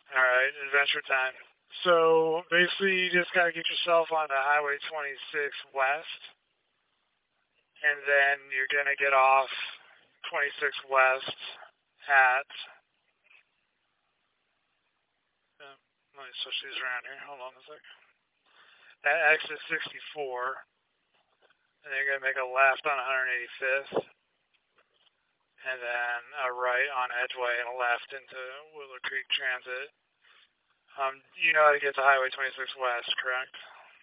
All right, adventure time. So basically, you just gotta get yourself onto Highway 26 West, and then you're gonna get off 26 West at. Let me switch these around here. Hold on a sec. At exit 64, and then you're gonna make a left on 185th, and then a right on Edgeway and a left into Willow Creek Transit. You know how to get to Highway 26 West, correct?